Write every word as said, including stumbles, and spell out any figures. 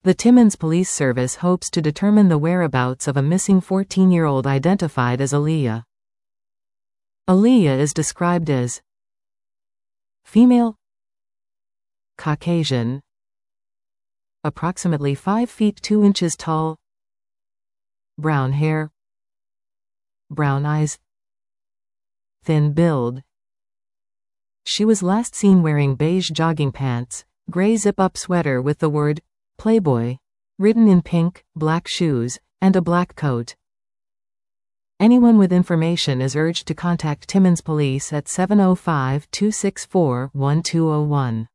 The Timmins Police Service hopes to determine the whereabouts of a missing fourteen-year-old identified as Aaliyah. Aaliyah is described as female, Caucasian, approximately five feet two inches tall, brown hair, brown eyes, thin build. She was last seen wearing beige jogging pants, gray zip-up sweater with the word Playboy written in pink, black shoes, and a black coat. Anyone with information is urged to contact Timmins Police at seven oh five, two six four, one two oh one.